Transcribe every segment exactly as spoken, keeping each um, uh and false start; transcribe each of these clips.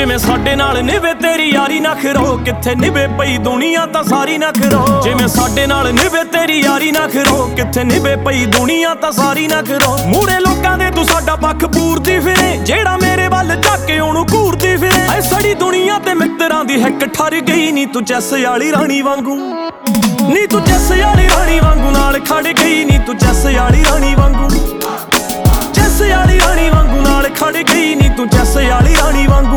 ਜਿਵੇਂ ਸਾਡੇ ਨਾਲ ਨਿਭੇ ਤੇਰੀ ਯਾਰੀ ਨਾ ਖਰੋ, ਕਿੱਥੇ ਨਿਭੇ ਪਈ ਦੁਨੀਆ ਤਾਂ ਸਾਰੀ ਨਾ ਖਰੋ। ਜਿਵੇਂ ਸਾਡੇ ਨਾਲ ਨਿਭੇ ਤੇਰੀ ਯਾਰੀ ਨਾ ਖਰੋ, ਕਿੱਥੇ ਨਿਭੇ ਪਈ ਦੁਨੀਆ ਤਾਂ ਸਾਰੀ ਨਾ ਖਰੋ। ਮੂਹਰੇ ਲੋਕਾਂ ਦੇ ਤੂੰ ਸਾਡਾ ਪੱਖ ਪੂਰਦੀ ਫਿਰੇ, ਜਿਹੜਾ ਮੇਰੇ ਵੱਲ ਝੱਕ ਕੇ ਉਹਨੂੰ ਘੂਰਦੀ ਫਿਰੇ। ਐ ਸੜੀ ਦੁਨੀਆ ਤੇ ਮਿੱਤਰਾਂ ਦੀ ਹਿੱਕ ਠਰ ਗਈ, ਨੀ ਤੂੰ ਚੈਸ ਵਾਲੀ ਰਾਣੀ ਵਾਂਗੂ, ਨੀ ਤੂੰ ਚੈਸ ਵਾਲੀ ਰਾਣੀ ਵਾਂਗੂ ਨਾਲ ਖੜ ਗਈ, ਨੀ ਤੂੰ ਚੈਸ ਵਾਲੀ ਰਾਣੀ ਵਾਂਗੂ, ਚੈਸ ਵਾਲੀ ਰਾਣੀ ਵਾਂਗੂ ਨਾਲ ਖੜ ਗਈ, ਨੀ ਤੂੰ ਚੈਸ ਵਾਲੀ ਰਾਣੀ ਵਾਂਗੂ।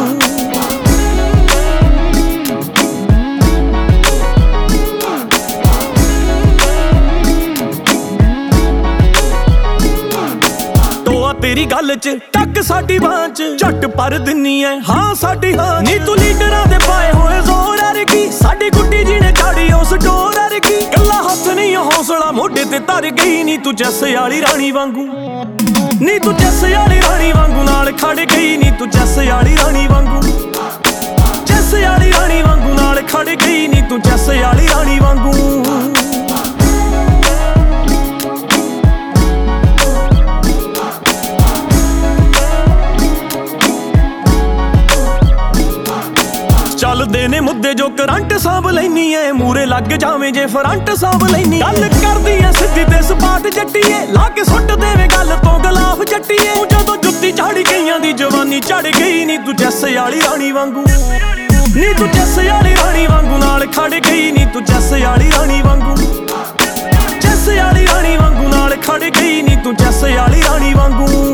ਤੇਰੀ ਗੱਲ ਚ ਟੱਕ ਸਾਡੀ ਬਾਂਹ ਚ ਝੱਟ ਪਰ ਦਿੰਨੀ ਐ ਹਾਂ ਸਾਡੀ ਹਾਂ। ਨੀ ਤੂੰ ਲੀਡਰਾਂ ਦੇ ਪਾਏ ਹੋਏ ਜ਼ੋਰ ਅਰਗੀ, ਸਾਡੀ ਗੁੱਡੀ ਜੀ ਨੇ ਚਾੜੀ ਉਸ ਡੋਰ ਅਰਗੀ। ਗੱਲਾਂ ਹੱਥ ਨਹੀਂ ਹੌਸਲਾ ਮੋਢੇ ਤੇ ਧਰ ਗਈ, ਨੀ ਤੂੰ ਚੈਸ ਵਾਲੀ ਰਾਣੀ ਵਾਂਗੂ, ਨੀ ਤੂੰ ਚੈਸ ਵਾਲੀ ਰਾਣੀ ਵਾਂਗੂ ਨਾਲ ਖੜ ਗਈ, ਨੀ ਤੂੰ ਚੈਸ ਵਾਲੀ ਰਾਣੀ ਵਾਂਗੂ, ਚੈਸ ਵਾਲੀ ਰਾਣੀ ਵਾਂਗੂ ਨਾਲ ਖੜ ਗਈ, ਨੀ ਤੂੰ ਚੈਸ ਵਾਲੀ ਰਾਣੀ ਵਾਂਗੂ। ਚੱਲਦੇ ਨੇ ਮੁੱਦੇ ਜੋ ਕਰੰਟ ਸਾਂਭ ਲੈਨੀ ਐ, ਮੂਰੇ ਲੱਗ ਜਾਵੇਂ ਜੇ ਫਰੰਟ ਸਾਂਭ ਲੈਨੀ। ਗੱਲ ਕਰਦੀ ਐ ਸਿੱਧੀ ਤੇ ਸਪਾਟ ਜੱਟੀਏ, ਲਾ ਕੇ ਸੁੱਟ ਦੇਵੇ ਗੱਲ ਤੋਂ ਗਲਾਫ ਜੱਟੀਏ। ਤੂੰ ਜਦੋਂ ਜੁੱਤੀ ਝਾੜੀ ਗਈਆਂ ਦੀ ਜਵਾਨੀ ਝੜ ਗਈ, ਨੀ ਤੂੰ ਚੈਸ ਵਾਲੀ ਰਾਣੀ ਵਾਂਗੂ, ਨੀ ਤੂੰ ਚੈਸ ਵਾਲੀ ਰਾਣੀ ਵਾਂਗੂ ਨਾਲ ਖੜ ਗਈ, ਨੀ ਤੂੰ ਚੈਸ ਵਾਲੀ ਰਾਣੀ ਵਾਂਗੂ, ਚੈਸ ਵਾਲੀ ਰਾਣੀ ਵਾਂਗੂ ਨਾਲ ਖੜ ਗਈ, ਨੀ ਤੂੰ ਚੈਸ ਵਾਲੀ ਰਾਣੀ ਵਾਂਗੂ।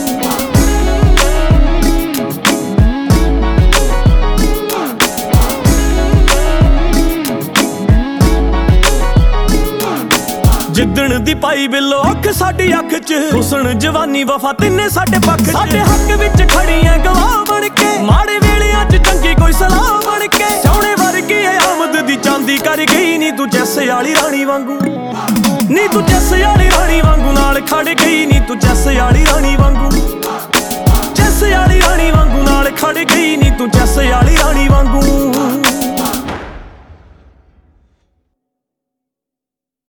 ਜਿੱਦਣ ਦੀ ਪਾਈ ਬਿੱਲੋ ਅੱਖ ਸਾਡੀ ਅੱਖ ਚ, ਹੁਸਨ ਜਵਾਨੀ ਵਫਾ ਤਿੰਨੇ ਸਾਡੇ ਪੱਖ ਚ। ਸਾਡੇ ਹੱਕ ਵਿੱਚ ਖੜੀ ਐ ਗਵਾਹ ਬਣ ਕੇ, ਮਾੜੇ ਵੇਲਿਆਂ ਚ ਚੰਗੀ ਕੋਈ ਸਲਾਹ ਬਣ ਕੇ। ਸੋਹਣੇ ਵਰਗੀ ਐ ਆਮਦ ਦੀ ਚਾਂਦੀ ਕਰ ਗਈ, ਨੀ ਤੂੰ ਚੈਸ ਵਾਲੀ ਰਾਣੀ ਵਾਂਗੂ, ਨੀ ਤੂੰ ਚੈਸ ਵਾਲੀ ਰਾਣੀ ਵਾਂਗੂ ਨਾਲ ਖੜ ਗਈ, ਨੀ ਤੂੰ ਚੈਸ ਵਾਲੀ ਰਾਣੀ ਵਾਂਗੂ, ਚੈਸ